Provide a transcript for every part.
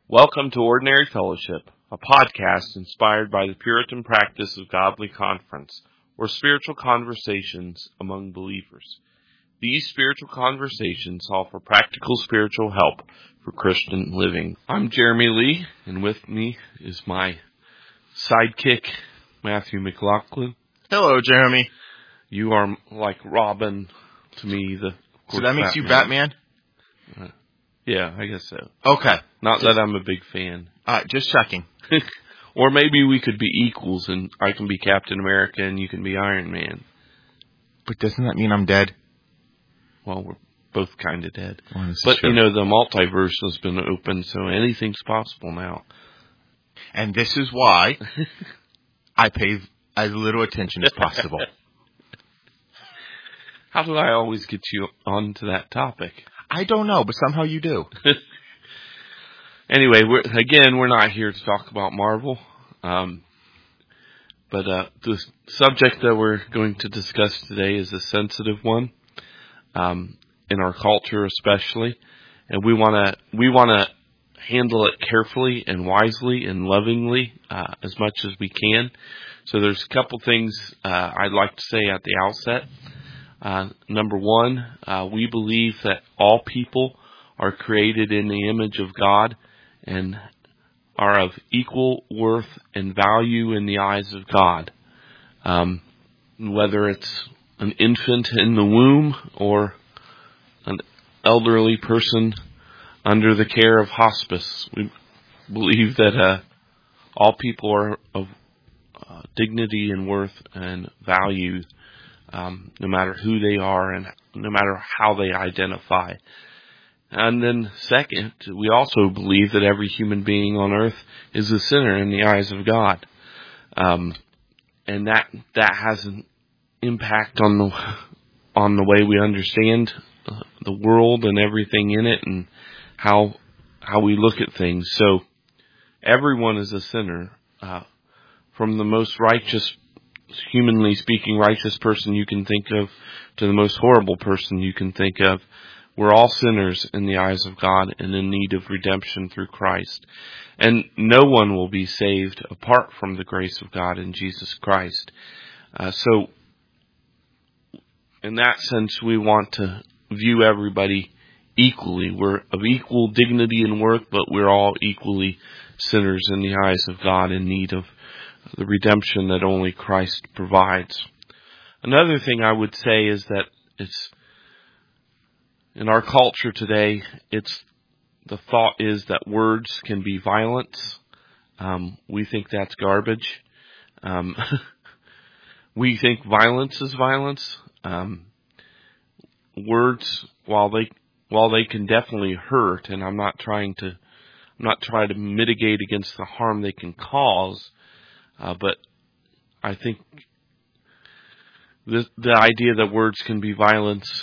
Welcome to Ordinary Fellowship, a podcast inspired by the Puritan practice of godly conference, or spiritual conversations among believers. These spiritual conversations offer practical spiritual help for Christian living. I'm Jeremy Lee, and with me is my sidekick, Matthew McLaughlin. Hello, Jeremy. You are like Robin to me. So that makes you Batman? Yeah, I guess so. Okay. Not that I'm a big fan. Just checking. Or maybe we could be equals and I can be Captain America and you can be Iron Man. But doesn't that mean I'm dead? Well, we're both kind of dead. Well, but, you know, the multiverse has been open, so anything's possible now. And this is why I pay as little attention as possible. How do I always get you onto that topic? I don't know, but somehow you do. Anyway, we're not here to talk about Marvel. But the subject that we're going to discuss today is a sensitive one, in our culture especially. And we want to handle it carefully and wisely and lovingly, as much as we can. So there's a couple things, I'd like to say at the outset. Number one, we believe that all people are created in the image of God and are of equal worth and value in the eyes of God. Whether it's an infant in the womb or an elderly person under the care of hospice, we believe that all people are of dignity and worth and value, no matter who they are and no matter how they identify. And then second, we also believe that every human being on earth is a sinner in the eyes of God. And that has an impact on the way we understand the world and everything in it and how we look at things. So everyone is a sinner, from the most righteous, humanly speaking, righteous person you can think of to the most horrible person you can think of. We're all sinners in the eyes of God and in need of redemption through Christ. And no one will be saved apart from the grace of God in Jesus Christ. So, in that sense, we want to view everybody equally. We're of equal dignity and worth, but we're all equally sinners in the eyes of God in need of the redemption that only Christ provides. Another thing I would say is that in our culture today, the thought is that words can be violence. We think that's garbage. We think violence is violence. Words, while they can definitely hurt, and I'm not trying to mitigate against the harm they can cause, but I think the idea that words can be violence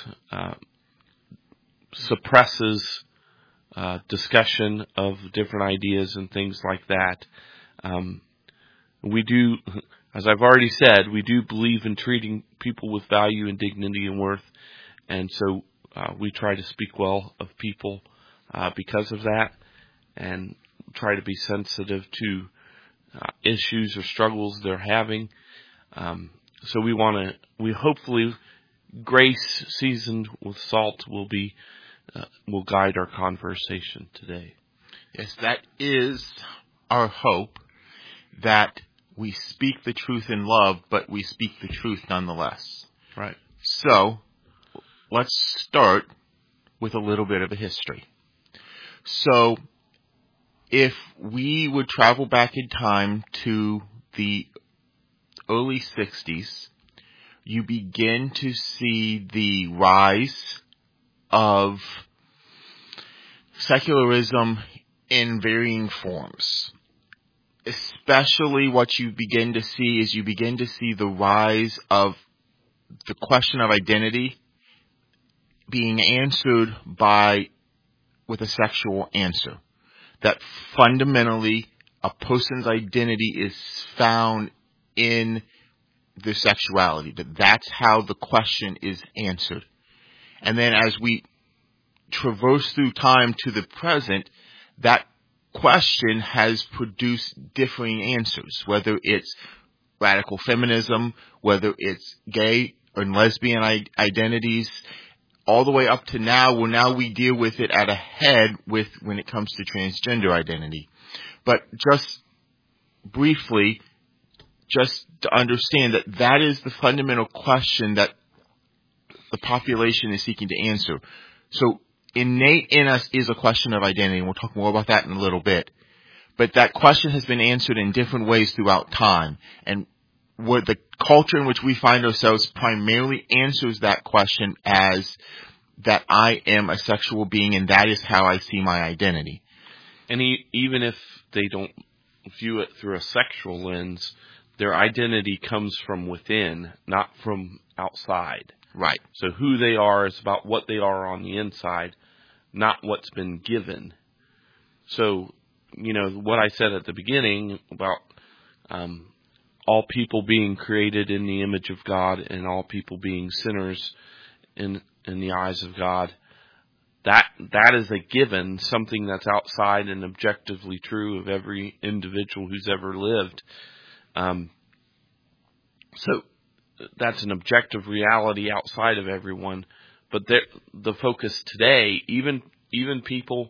suppresses discussion of different ideas and things like that. We do, as I've already said, we do believe in treating people with value and dignity and worth, and so we try to speak well of people because of that, and try to be sensitive to issues or struggles they're having. So we hopefully, grace seasoned with salt will guide our conversation today. Yes, that is our hope, that we speak the truth in love, but we speak the truth nonetheless. Right. So, let's start with a little bit of a history. So, if we would travel back in time to the early 60s, you begin to see the rise of secularism in varying forms. Especially what you begin to see is the rise of the question of identity being answered with a sexual answer. That fundamentally a person's identity is found in their sexuality. That's how the question is answered. And then as we traverse through time to the present, that question has produced differing answers, whether it's radical feminism, whether it's gay and lesbian identities, all the way up to now, where now we deal with it at a head with when it comes to transgender identity. But just briefly, just to understand that that is the fundamental question that the population is seeking to answer. So innate in us is a question of identity, and we'll talk more about that in a little bit. But that question has been answered in different ways throughout time. And what the culture in which we find ourselves primarily answers that question as that I am a sexual being and that is how I see my identity. And even if they don't view it through a sexual lens, their identity comes from within, not from outside. Right. So who they are is about what they are on the inside, not what's been given. So, what I said at the beginning about all people being created in the image of God and all people being sinners in the eyes of God, that is a given, something that's outside and objectively true of every individual who's ever lived. So that's an objective reality outside of everyone. But the focus today, even people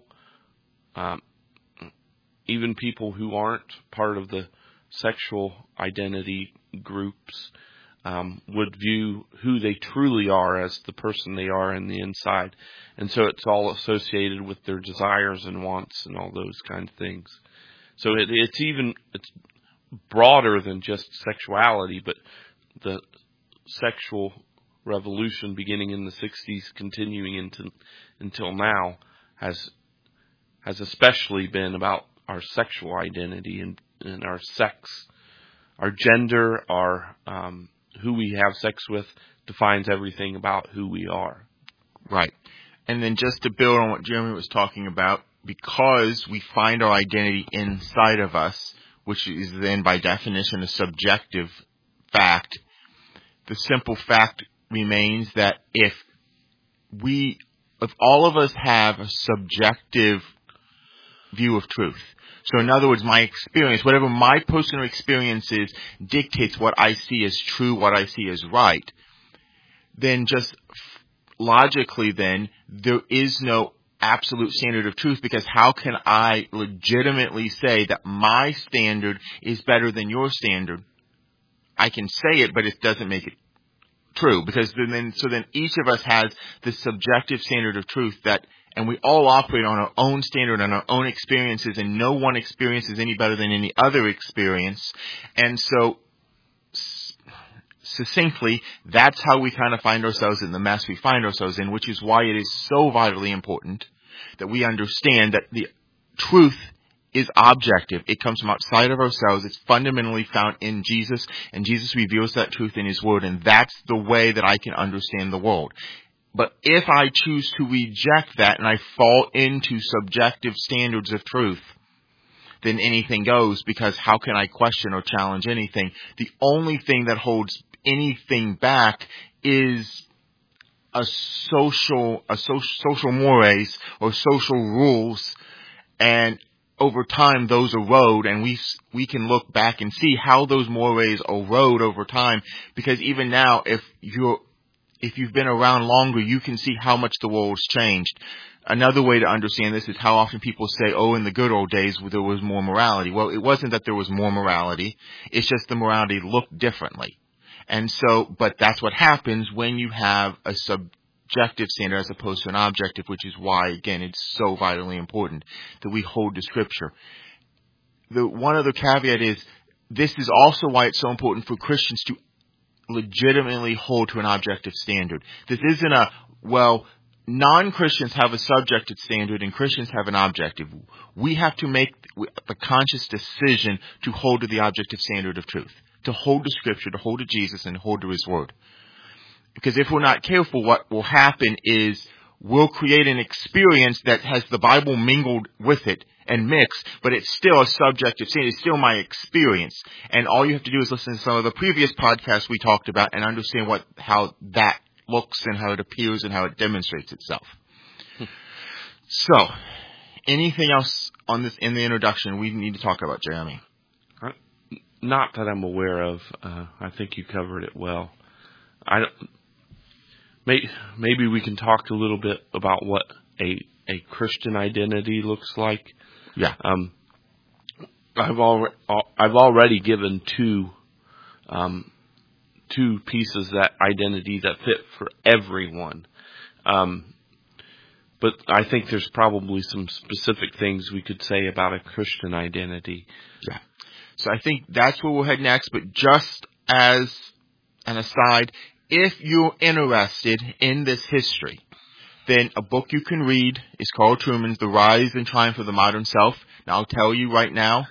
who aren't part of the sexual identity groups would view who they truly are as the person they are in the inside. And so it's all associated with their desires and wants and all those kind of things. So it's broader than just sexuality, but the sexual revolution beginning in the 60s, continuing until now, has especially been about our sexual identity and our sex, our gender, our who we have sex with defines everything about who we are. Right. And then just to build on what Jeremy was talking about, because we find our identity inside of us, which is then by definition a subjective fact, the simple fact remains that if all of us have a subjective view of truth, so in other words, my experience, whatever my personal experience is, dictates what I see as true, what I see as right, then just logically then, there is no absolute standard of truth, because how can I legitimately say that my standard is better than your standard? I can say it, but it doesn't make it true, because then each of us has this subjective standard of truth and we all operate on our own standard and our own experiences, and no one experience is any better than any other experience. And so, succinctly, that's how we kind of find ourselves in the mess we find ourselves in, which is why it is so vitally important that we understand that the truth is objective. It comes from outside of ourselves. It's fundamentally found in Jesus, and Jesus reveals that truth in His Word, and that's the way that I can understand the world. But if I choose to reject that and I fall into subjective standards of truth, then anything goes, because how can I question or challenge anything? The only thing that holds anything back is social mores or social rules, and over time those erode, and we can look back and see how those mores erode over time, because even now, if you've been around longer, you can see how much the world's changed. Another way to understand this is how often people say, in the good old days there was more morality. Well, it wasn't that there was more morality. It's just the morality looked differently. And so, but that's what happens when you have a subjective standard as opposed to an objective, which is why, again, it's so vitally important that we hold to Scripture. The one other caveat is, this is also why it's so important for Christians to legitimately hold to an objective standard. This isn't non-Christians have a subjective standard and Christians have an objective. We have to make the conscious decision to hold to the objective standard of truth, to hold to Scripture, to hold to Jesus, and hold to His Word. Because if we're not careful, what will happen is we'll create an experience that has the Bible mingled with it and mixed, but it's still a subjective standard. It's still my experience. And all you have to do is listen to some of the previous podcasts we talked about and understand how that looks and how it appears and how it demonstrates itself. So, anything else on this in the introduction we need to talk about, Jeremy? Not that I'm aware of. I think you covered it well. Maybe we can talk a little bit about what a Christian identity looks like. Yeah. I've already given two pieces that identity that fit for everyone. But I think there's probably some specific things we could say about a Christian identity. Yeah. So I think that's where we'll head next. But just as an aside, if you're interested in this history, then a book you can read is Carl Trueman's The Rise and Triumph of the Modern Self. Now, I'll tell you right now,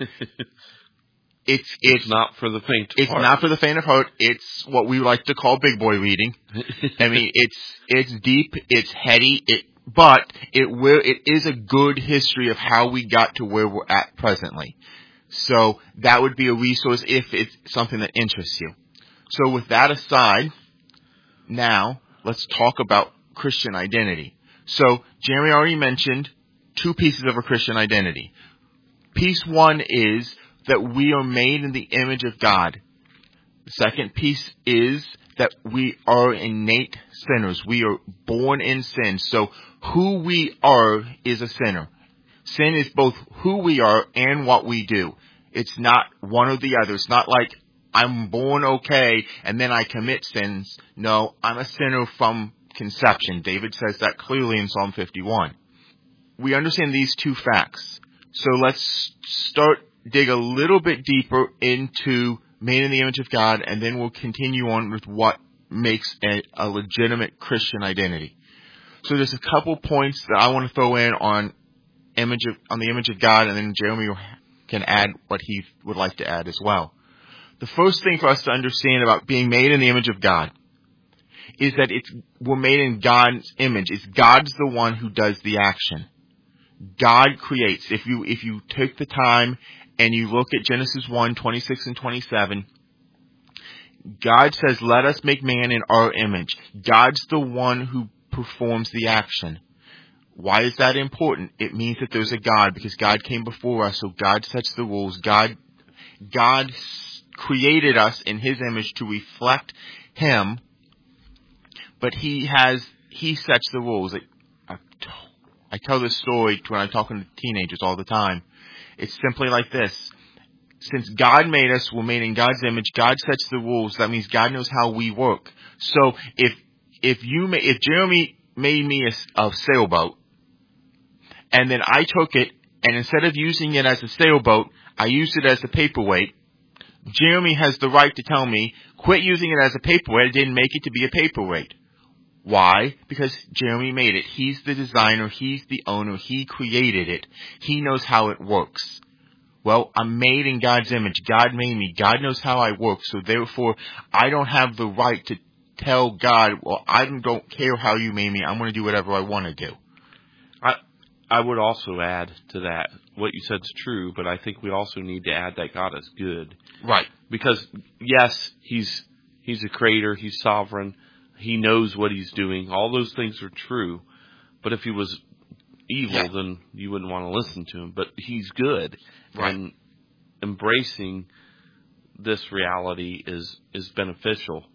it's not for the faint of heart. It's not for the faint of heart. It's what we like to call big boy reading. I mean, it's deep, it's heady, but it is a good history of how we got to where we're at presently. So that would be a resource if it's something that interests you. So with that aside, now let's talk about Christian identity. So Jeremy already mentioned two pieces of a Christian identity. Piece one is that we are made in the image of God. The second piece is that we are innate sinners. We are born in sin. So who we are is a sinner. Sin is both who we are and what we do. It's not one or the other. It's not like I'm born okay and then I commit sins. No, I'm a sinner from conception. David says that clearly in Psalm 51. We understand these two facts. So let's dig a little bit deeper into made in the image of God, and then we'll continue on with what makes a legitimate Christian identity. So there's a couple points that I want to throw in on the image of God, and then Jeremy can add what he would like to add as well. The first thing for us to understand about being made in the image of God is that we're made in God's image. It's God's the one who does the action. God creates. If you take the time and you look at Genesis 1:26 and 27, God says, "Let us make man in our image." God's the one who performs the action. Why is that important? It means that there's a God, because God came before us, so God sets the rules. God created us in His image to reflect Him, but He sets the rules. I tell this story when I'm talking to teenagers all the time. It's simply like this. Since God made us, we're made in God's image. God sets the rules. That means God knows how we work. So if Jeremy made me a sailboat, and then I took it, and instead of using it as a sailboat, I used it as a paperweight, Jeremy has the right to tell me, quit using it as a paperweight. I didn't make it to be a paperweight. Why? Because Jeremy made it. He's the designer. He's the owner. He created it. He knows how it works. Well, I'm made in God's image. God made me. God knows how I work. So therefore, I don't have the right to tell God, well, I don't care how you made me. I'm going to do whatever I want to do. I would also add to that, what you said is true, but I think we also need to add that God is good. Right. Because, yes, He's a creator. He's sovereign. He knows what He's doing. All those things are true. But if He was evil, then you wouldn't want to listen to Him. But He's good. Right. And embracing this reality is beneficial.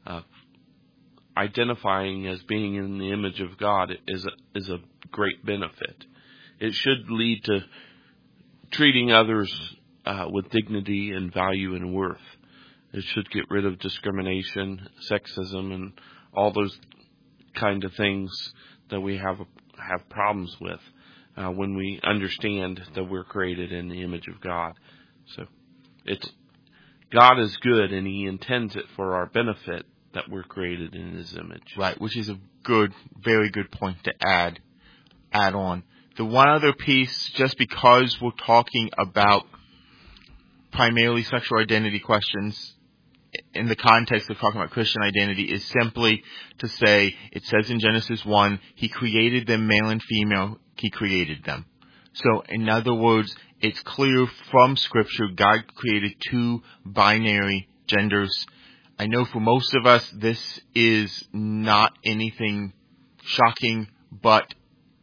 Identifying as being in the image of God is a great benefit. It should lead to treating others with dignity and value and worth. It should get rid of discrimination, sexism, and all those kind of things that we have problems with when we understand that we're created in the image of God. So God is good, and He intends it for our benefit that we're created in His image. Right, which is a very good point to add on. The one other piece, just because we're talking about primarily sexual identity questions in the context of talking about Christian identity, is simply to say, it says in Genesis 1, He created them male and female, He created them. So, in other words, it's clear from Scripture, God created two binary genders. I know for most of us, this is not anything shocking, but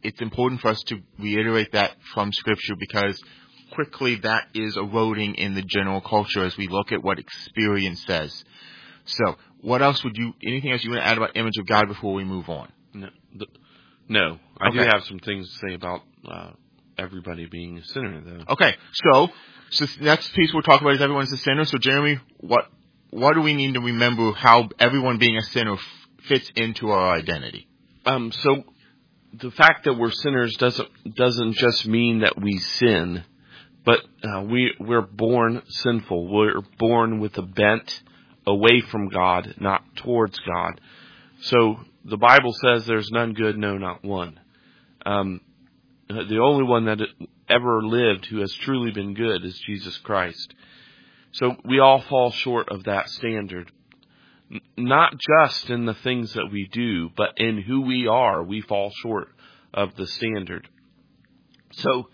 it's important for us to reiterate that from Scripture, because quickly that is eroding in the general culture as we look at what experience says. So, what else anything else you want to add about image of God before we move on? No. I do Okay. have some things to say about everybody being a sinner, though. Okay, so next piece we'll talk about is everyone's a sinner. So, Jeremy, what do we need to remember how everyone being a sinner fits into our identity? So the fact that we're sinners doesn't just mean that we sin, but we're born sinful. We're born with a bent away from God, not towards God. So the Bible says there's none good, no, not one. The only one that ever lived who has truly been good is Jesus Christ. So we all fall short of that standard. Not just in the things that we do, but in who we are, we fall short of the standard. So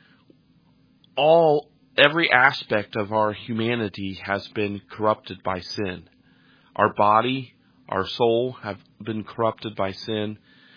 every aspect of our humanity has been corrupted by sin. Our body, our soul have been corrupted by sin.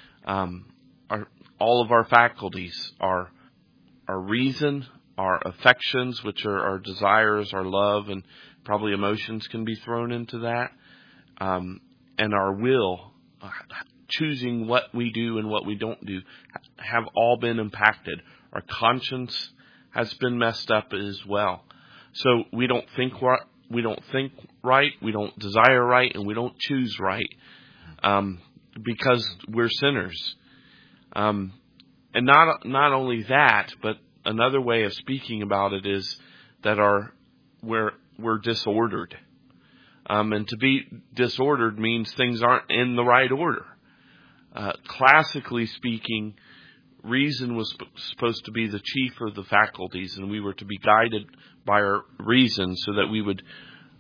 All of our faculties, our reason, our affections, which are our desires, our love, and probably emotions can be thrown into that. And our will, choosing what we do and what we don't do, have all been impacted. Our conscience has been messed up as well. So we don't think right, we don't desire right, and we don't choose right, because we're sinners. And not only that, but another way of speaking about it is that we're disordered. And to be disordered means things aren't in the right order. Classically speaking, reason was supposed to be the chief of the faculties, and we were to be guided by our reason so that we would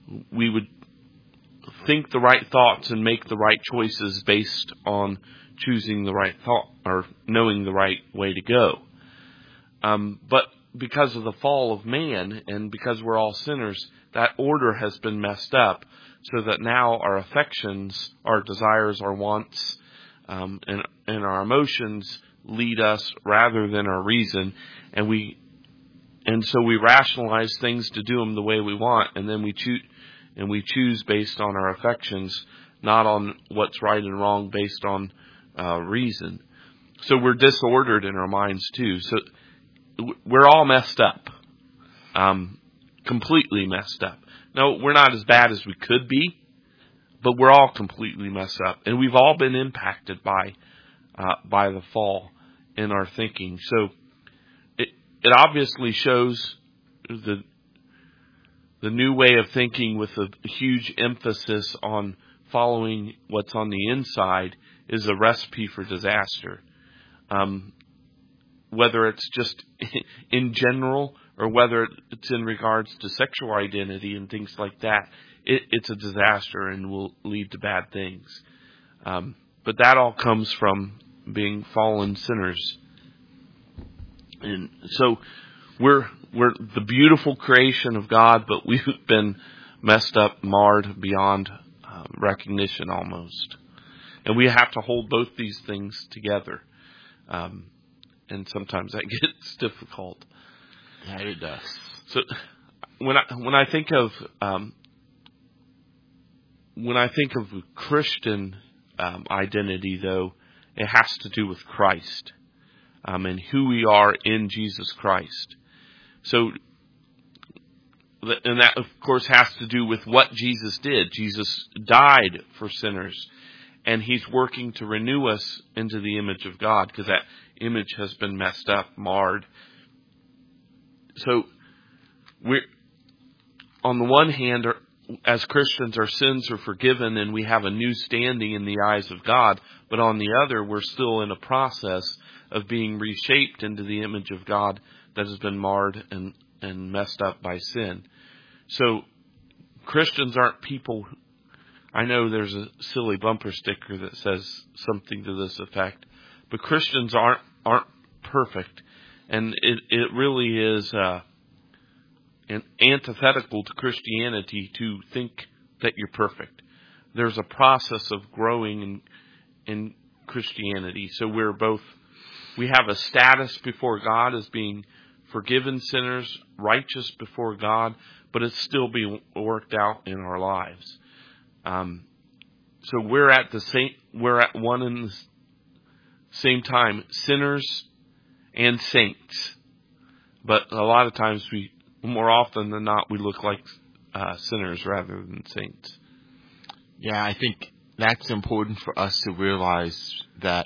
think the right thoughts and make the right choices based on choosing the right thought or knowing the right way to go. But because of the fall of man and because we're all sinners, that order has been messed up, so that now our affections, our desires, our wants, and our emotions lead us rather than our reason, and so we rationalize things to do them the way we want, and then we choose based on our affections, not on what's right and wrong based on reason. So we're disordered in our minds too. So we're all messed up, completely messed up. No, we're not as bad as we could be, but we're all completely messed up, and we've all been impacted by the fall in our thinking. So it obviously shows the new way of thinking with a huge emphasis on following what's on the inside is a recipe for disaster. Whether it's just in general or whether it's in regards to sexual identity and things like that, it's a disaster and will lead to bad things. But that all comes from being fallen sinners. And so we're the beautiful creation of God, but we've been messed up, marred beyond recognition almost. And we have to hold both these things together. And sometimes that gets difficult. Yeah, it does. So when I think of Christian identity, though, it has to do with Christ and who we are in Jesus Christ. So, and that of course has to do with what Jesus did. Jesus died for sinners, and He's working to renew us into the image of God, because that image has been messed up, marred. So we're, on the one hand, as Christians, our sins are forgiven and we have a new standing in the eyes of God. But on the other, we're still in a process of being reshaped into the image of God that has been marred and messed up by sin. So Christians aren't people. I know there's a silly bumper sticker that says something to this effect, but Christians aren't perfect, and it really is an antithetical to Christianity to think that you're perfect. There's a process of growing in Christianity. So we're both We have a status before God as being forgiven sinners, righteous before God, but it's still being worked out in our lives. So we're at one and the same time, sinners and saints. But a lot of times more often than not, we look like sinners rather than saints. Yeah, I think that's important for us to realize that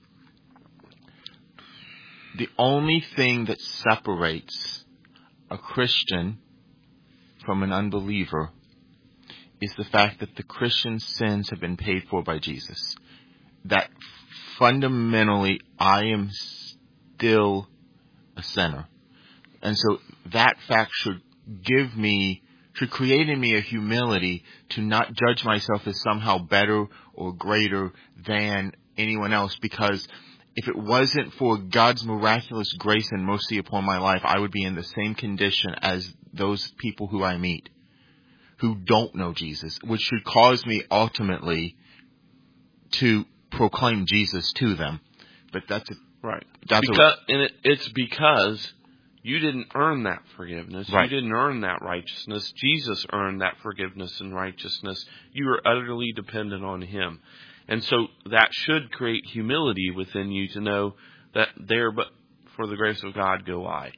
the only thing that separates a Christian from an unbeliever is the fact that the Christian's sins have been paid for by Jesus. That fundamentally I am still a sinner. And so that fact should create in me a humility to not judge myself as somehow better or greater than anyone else, because if it wasn't for God's miraculous grace and mercy upon my life, I would be in the same condition as those people who I meet who don't know Jesus, which should cause me ultimately to proclaim Jesus to them. But that's right. And it's because you didn't earn that forgiveness. Right. You didn't earn that righteousness. Jesus earned that forgiveness and righteousness. You are utterly dependent on Him. And so that should create humility within you to know that there, but for the grace of God go I.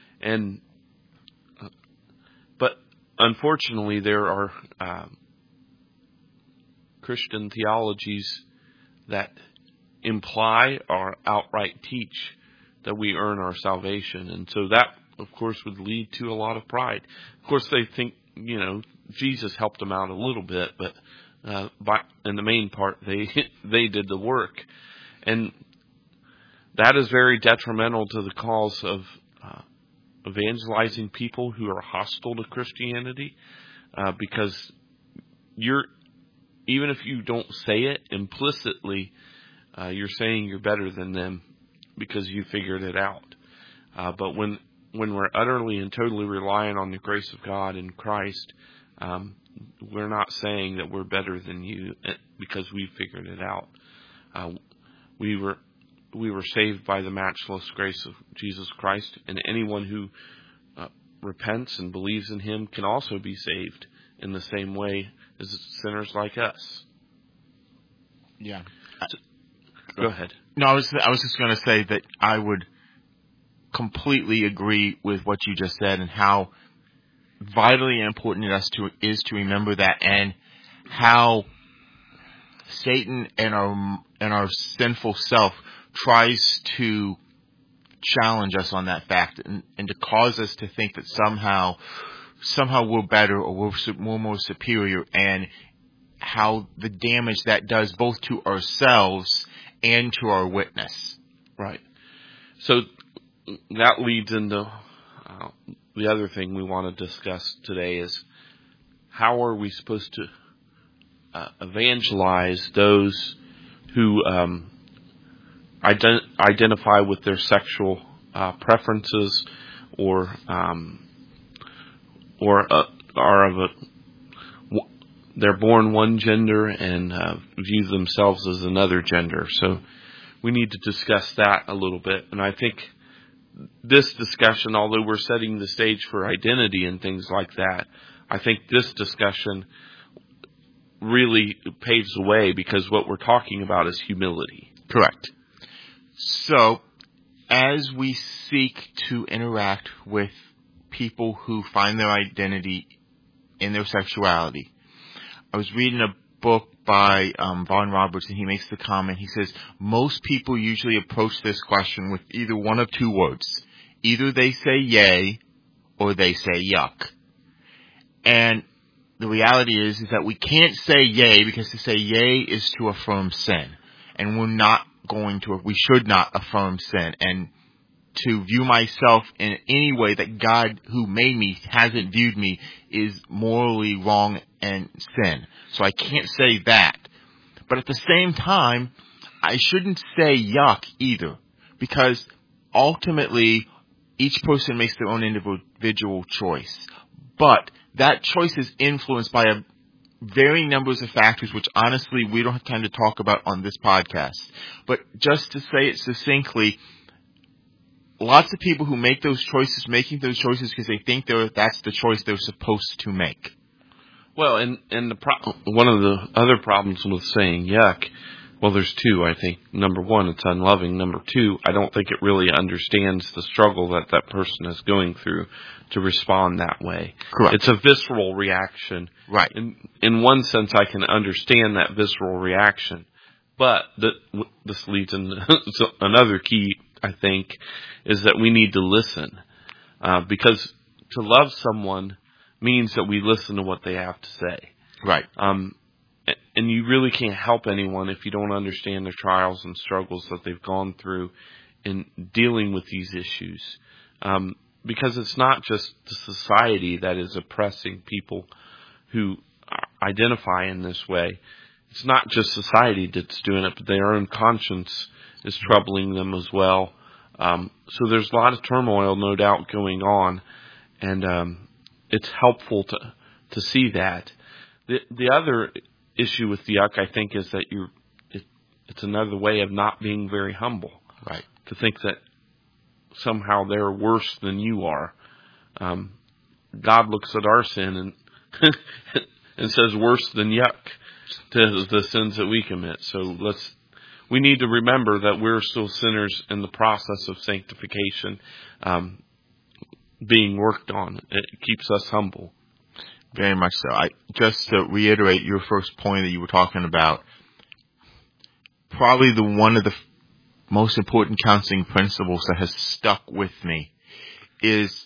But unfortunately, there are Christian theologies that imply or outright teach that we earn our salvation. And so that, of course, would lead to a lot of pride. Of course, they think, Jesus helped them out a little bit, but in the main part, they did the work. And that is very detrimental to the cause of evangelizing people who are hostile to Christianity, because even if you don't say it implicitly, you're saying you're better than them because you figured it out. But when we're utterly and totally reliant on the grace of God in Christ, we're not saying that we're better than you because we figured it out. We were saved by the matchless grace of Jesus Christ, and anyone who repents and believes in Him can also be saved in the same way as sinners like us. Yeah. Go ahead. No, I was just going to say that I would completely agree with what you just said, and how vitally important it is to remember that, and how Satan and our sinful self tries to challenge us on that fact, and to cause us to think that somehow we're better or we're more superior, and how the damage that does both to ourselves and to our witness. Right. So that leads into the other thing we want to discuss today is how are we supposed to evangelize those who identify with their sexual preferences or are of they're born one gender and view themselves as another gender. So we need to discuss that a little bit. And I think this discussion, although we're setting the stage for identity and things like that, I think this discussion really paves the way, because what we're talking about is humility. Correct. So, as we seek to interact with people who find their identity in their sexuality, I was reading a book by Vaughn Roberts, and he makes the comment. He says, most people usually approach this question with either one of two words. Either they say yay or they say yuck. And the reality is that we can't say yay, because to say yay is to affirm sin. And we should not affirm sin. And to view myself in any way that God who made me hasn't viewed me is morally wrong and sin. So I can't say that. But at the same time, I shouldn't say yuck either, because ultimately each person makes their own individual choice. But that choice is influenced by a varying numbers of factors, which honestly we don't have time to talk about on this podcast. But just to say it succinctly, lots of people who make those choices, making those choices because they think that's the choice they're supposed to make. Well, and one of the other problems with saying yuck, well, there's two, I think. Number one, it's unloving. Number two, I don't think it really understands the struggle that person is going through to respond that way. Correct. It's a visceral reaction. Right. In one sense, I can understand that visceral reaction. But this leads into another key, I think, is that we need to listen. Because to love someone means that we listen to what they have to say. Right. And you really can't help anyone if you don't understand the trials and struggles that they've gone through in dealing with these issues. Because it's not just the society that is oppressing people who identify in this way. It's not just society that's doing it, but their own conscience is troubling them as well. So there's a lot of turmoil, no doubt, going on. And it's helpful to see that. The other issue with yuck, I think, is that it's another way of not being very humble. Right. To think that somehow they're worse than you are. God looks at our sin and and says worse than yuck to the sins that we commit. So we need to remember that we're still sinners in the process of sanctification, being worked on. It keeps us humble. Very much so. Just to reiterate your first point that you were talking about, probably one of the most important counseling principles that has stuck with me is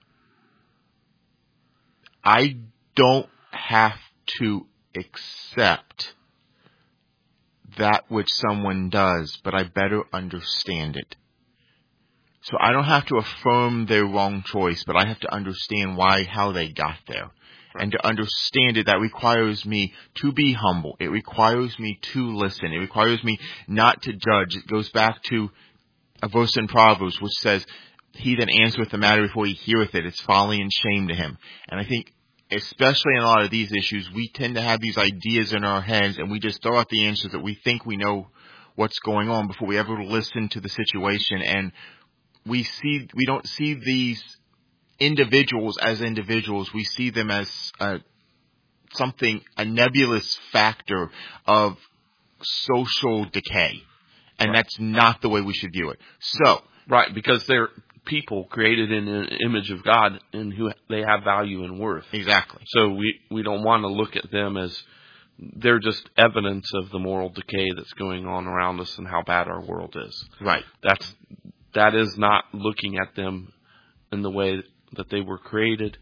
I don't have to accept that which someone does, but I better understand it. So I don't have to affirm their wrong choice, but I have to understand how they got there. And to understand it, that requires me to be humble. It requires me to listen. It requires me not to judge. It goes back to a verse in Proverbs which says, "He that answereth the matter before he heareth it, it's folly and shame to him." And I think, especially in a lot of these issues, we tend to have these ideas in our heads and we just throw out the answers that we think we know what's going on before we ever listen to the situation. And we don't see these individuals as individuals. We see them as a nebulous factor of social decay. And right. That's not the way we should view it. So, right, because they're people created in an image of God and who they have value and worth. Exactly. So we don't want to look at them as they're just evidence of the moral decay that's going on around us and how bad our world is. Right. That is not looking at them in the way that they were created.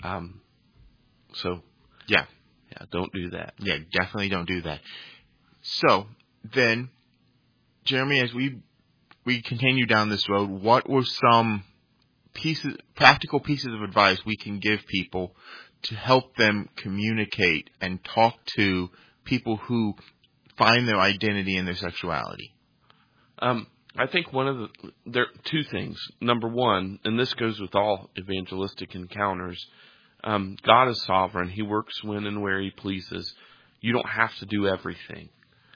So yeah, don't do that. Yeah, definitely don't do that. So then, Jeremy, as we continue down this road, what were some practical pieces of advice we can give people to help them communicate and talk to people who find their identity in their sexuality? I think there are two things. Number one, and this goes with all evangelistic encounters, God is sovereign. He works when and where He pleases. You don't have to do everything.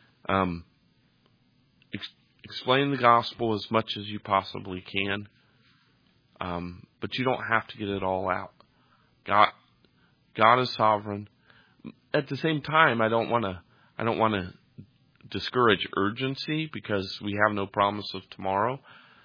Explain the gospel as much as you possibly can, but you don't have to get it all out. God is sovereign. At the same time, I don't want to discourage urgency because we have no promise of tomorrow.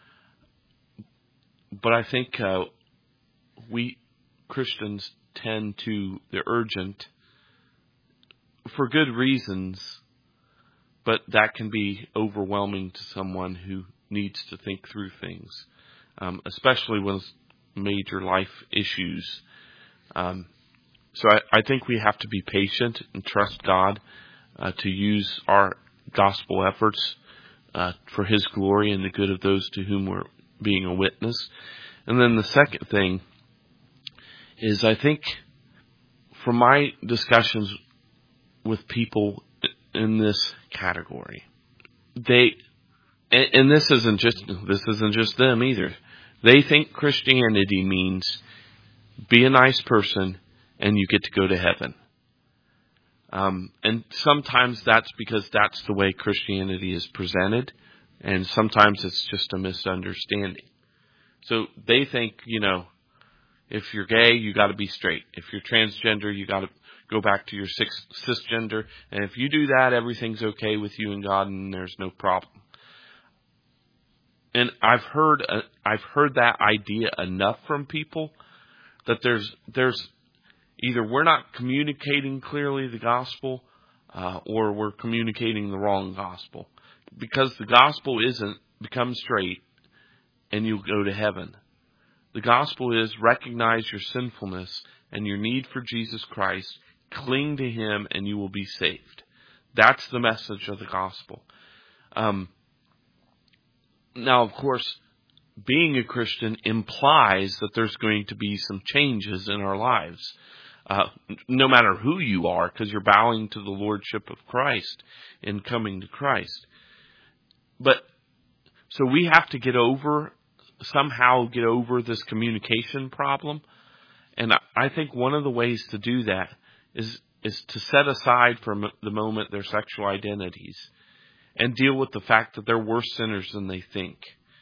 But I think we Christians tend to the urgent for good reasons, but that can be overwhelming to someone who needs to think through things, especially with major life issues. So I think we have to be patient and trust God to use our gospel efforts for His glory and the good of those to whom we're being a witness. And then the second thing is, I think, from my discussions with people in this category, and this isn't just them either. They think Christianity means be a nice person and you get to go to heaven. And sometimes that's because that's the way Christianity is presented, and sometimes it's just a misunderstanding. So they think, if you're gay, you got to be straight. If you're transgender, you got to go back to your cisgender. And if you do that, everything's okay with you and God, and there's no problem. And I've heard that idea enough from people that there's either we're not communicating clearly the gospel, or we're communicating the wrong gospel. Because the gospel isn't become straight and you'll go to heaven. The gospel is recognize your sinfulness and your need for Jesus Christ, cling to Him, and you will be saved. That's the message of the gospel. Now, of course, being a Christian implies that there's going to be some changes in our lives. No matter who you are, because you're bowing to the Lordship of Christ and coming to Christ. But, so we have to somehow get over this communication problem. And I think one of the ways to do that is to set aside for the moment their sexual identities and deal with the fact that they're worse sinners than they think.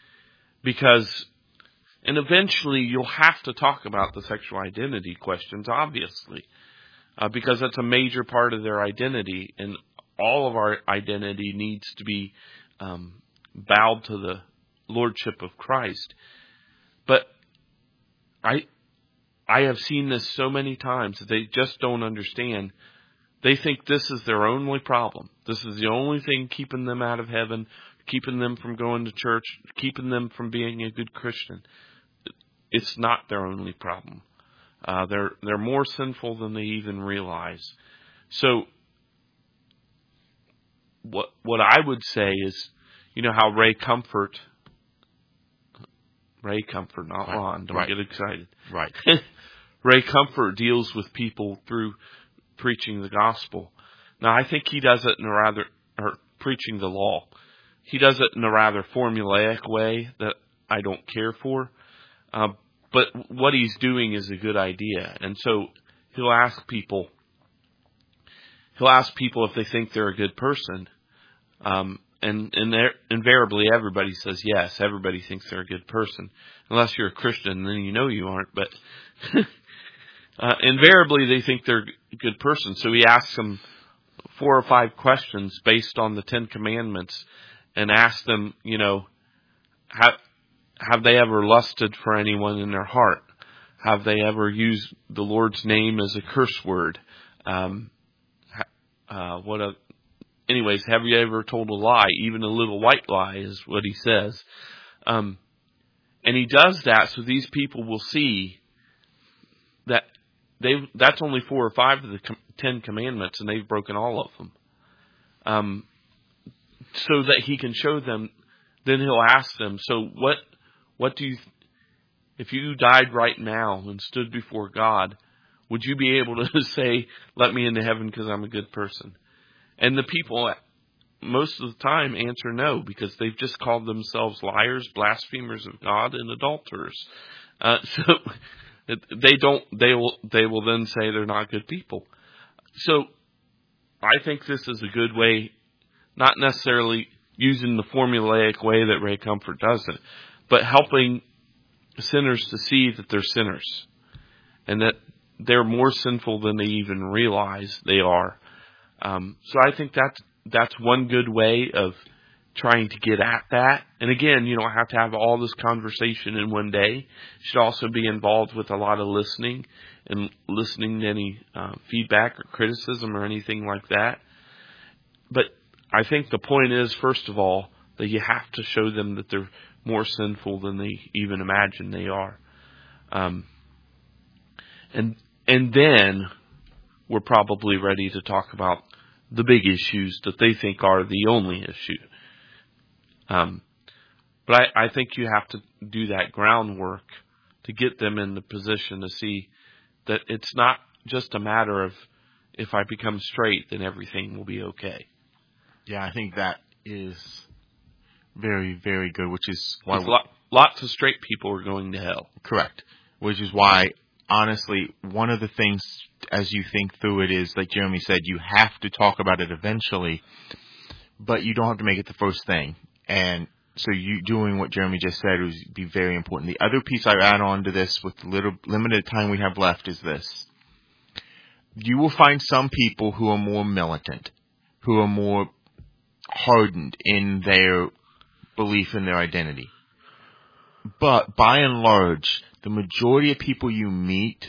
And eventually you'll have to talk about the sexual identity questions, obviously, because that's a major part of their identity, and all of our identity needs to be bowed to the Lordship of Christ. But I have seen this so many times that they just don't understand. They think this is their only problem. This is the only thing keeping them out of heaven, keeping them from going to church, keeping them from being a good Christian. It's not their only problem. They're more sinful than they even realize. So what I would say is, how Ray Comfort, not Ron, don't get excited. Right. Ray Comfort deals with people through preaching the gospel. Now, I think he does it preaching the law. He does it in a rather formulaic way that I don't care for. But what he's doing is a good idea. And so he'll ask people if they think they're a good person. And invariably everybody says yes. Everybody thinks they're a good person. Unless you're a Christian, then you aren't. But invariably they think they're a good person. So he asks them 4 or 5 questions based on the 10 Commandments and asks them, have they ever lusted for anyone in their heart? Have they ever used the Lord's name as a curse word? Anyways, have you ever told a lie? Even a little white lie is what he says. And he does that so these people will see that that's only 4 or 5 of the 10 Commandments, and they've broken all of them. So that he can show them. Then he'll ask them, so what do you, if you died right now and stood before God, would you be able to say, let me into heaven because I'm a good person? And the people, most of the time, answer no, because they've just called themselves liars, blasphemers of God, and adulterers. So they will then say they're not good people. So I think this is a good way, not necessarily using the formulaic way that Ray Comfort does it, but helping sinners to see that they're sinners and that they're more sinful than they even realize they are. So I think that's one good way of trying to get at that. And again, you don't have to have all this conversation in one day. You should also be involved with a lot of listening and listening to any feedback or criticism or anything like that. But I think the point is, first of all, that you have to show them that they're more sinful than they even imagine they are. And then we're probably ready to talk about the big issues that they think are the only issue. But I think you have to do that groundwork to get them in the position to see that it's not just a matter of if I become straight, then everything will be okay. Yeah, I think that is very, very good, which is why lots of straight people are going to hell. Correct. Which is why honestly, one of the things as you think through it is, like Jeremy said, you have to talk about it eventually, but you don't have to make it the first thing. And so you doing what Jeremy just said would be very important. The other piece I add on to this with the little limited time we have left is this. You will find some people who are more militant, who are more hardened in their belief in their identity. But by and large, the majority of people you meet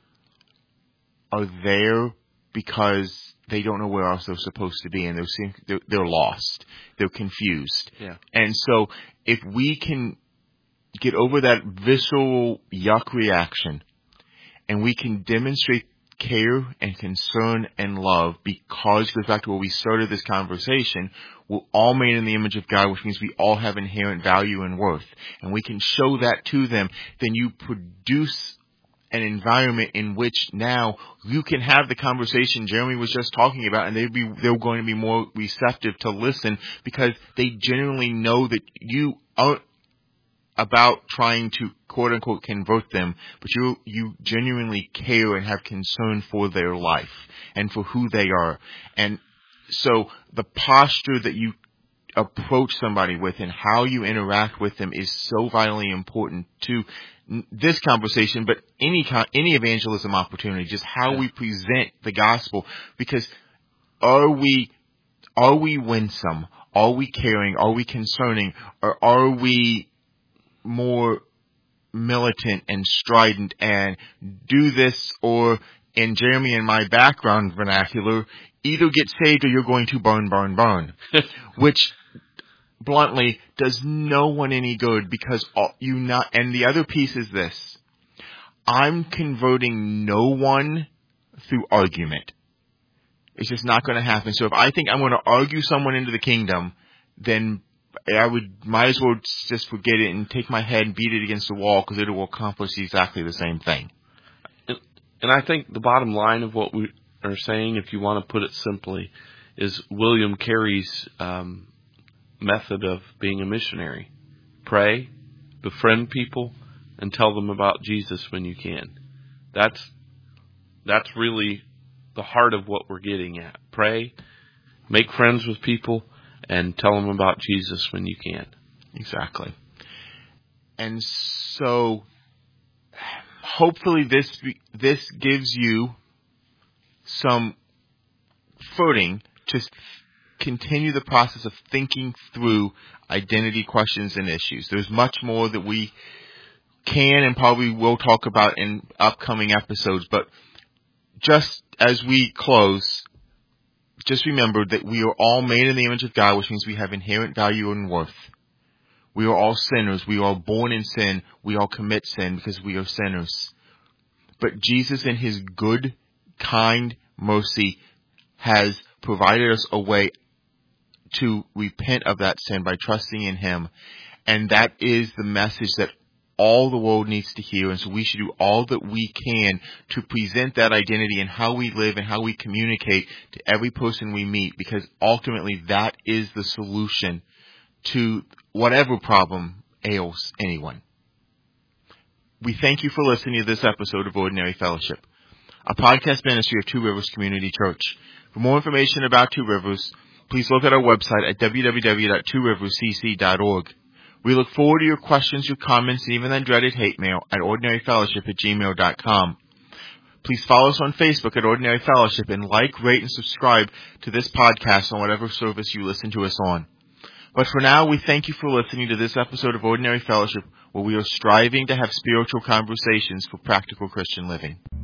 are there because they don't know where else they're supposed to be, and they're lost. They're confused. Yeah. And so if we can get over that visceral yuck reaction, and we can demonstrate care and concern and love, because goes back to where we started this conversation, we're all made in the image of God, which means we all have inherent value and worth, and we can show that to them, then you produce an environment in which now you can have the conversation Jeremy was just talking about, and they're going to be more receptive to listen, because they genuinely know that you aren't about trying to quote unquote convert them, but you genuinely care and have concern for their life and for who they are. And so the posture that you approach somebody with and how you interact with them is so vitally important to this conversation, but any evangelism opportunity, just how we present the gospel. Because are we winsome? Are we caring? Are we concerning? Or are we more militant and strident and do this, or in Jeremy and my background vernacular, either get saved or you're going to burn, which bluntly does no one any good, because and the other piece is this: I'm converting no one through argument. It's just not going to happen. So if I think I'm going to argue someone into the kingdom, then I might as well just forget it and take my head and beat it against the wall, because it will accomplish exactly the same thing. And I think the bottom line of what we are saying, if you want to put it simply, is William Carey's method of being a missionary. Pray, befriend people, and tell them about Jesus when you can. That's really the heart of what we're getting at. Pray, make friends with people, and tell them about Jesus when you can. Exactly. And so hopefully this gives you some footing to continue the process of thinking through identity questions and issues. There's much more that we can and probably will talk about in upcoming episodes, but just as we close, just remember that we are all made in the image of God, which means we have inherent value and worth. We are all sinners. We are born in sin. We all commit sin because we are sinners. But Jesus, in His good, kind mercy, has provided us a way to repent of that sin by trusting in Him. And that is the message that all the world needs to hear. And so we should do all that we can to present that identity and how we live and how we communicate to every person we meet, because ultimately that is the solution to whatever problem ails anyone. We thank you for listening to this episode of Ordinary Fellowship, a podcast ministry of Two Rivers Community Church. For more information about Two Rivers, please look at our website at www.tworiverscc.org. We look forward to your questions, your comments, and even that dreaded hate mail at ordinaryfellowship@gmail.com. Please follow us on Facebook at Ordinary Fellowship, and like, rate, and subscribe to this podcast on whatever service you listen to us on. But for now, we thank you for listening to this episode of Ordinary Fellowship, where we are striving to have spiritual conversations for practical Christian living.